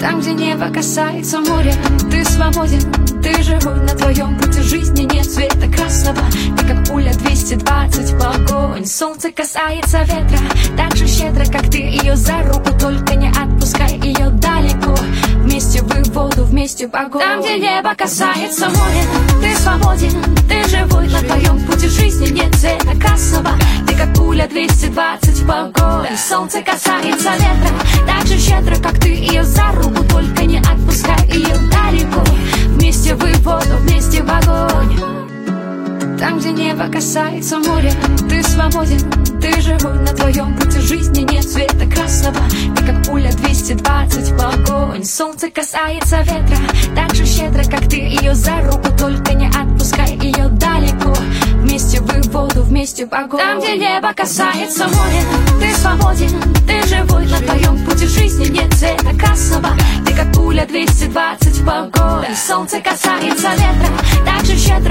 Там, где небо касается моря, ты свободен, ты живой. На твоем пути жизни нет цвета красного. Ты как пуля 220 в огонь. Солнце касается ветра так же щедро, как ты ее за руку. Только не отпускай ее далеко. Вместе вы в воду, вместе в огонь. Там, где небо касается моря, ты свободен, ты живой. На твоем пути жизни нет цвета красного. Ты как пуля 220 в огонь. Солнце касается ветра так же щедро, как ты ее за руку. Только не отпускай ее далеко. Вместе вы в воду, вместе в огонь. Там, где небо касается моря, ты свободен, ты живой. На твоем пути жизни нет цвета красного. Ты как пуля 220 в огонь. Солнце касается ветра так же щедро, как ты ее за руку. Только не отпускай ее далеко. Вместе вы в воду, вместе в огонь. Там, где небо касается моря, ты свободен, ты живой. На твоем пути жизни нет цвета красного. Ты как пуля 220 в огонь. Солнце касается ветра так же щедро,